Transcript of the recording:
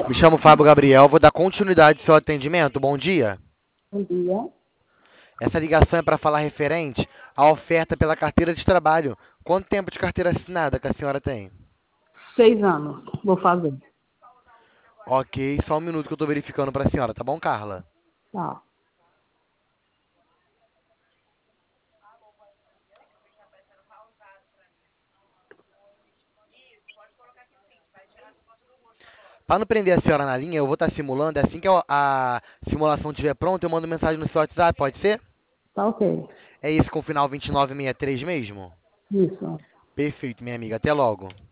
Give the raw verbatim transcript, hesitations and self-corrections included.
Me chamo Fábio Gabriel, vou dar continuidade ao seu atendimento. Bom dia. Bom dia. Essa ligação é para falar referente à oferta pela carteira de trabalho. Quanto tempo de carteira assinada que a senhora tem? Seis anos vou fazer. Ok, só um minuto que eu estou verificando para a senhora, tá bom, Carla? Tá. Para não prender a senhora na linha, eu vou estar simulando. É assim que a a simulação estiver pronta, eu mando mensagem no seu WhatsApp, pode ser? Tá ok. É esse com o final vinte e nove sessenta e três mesmo? Isso. Perfeito, minha amiga. Até logo.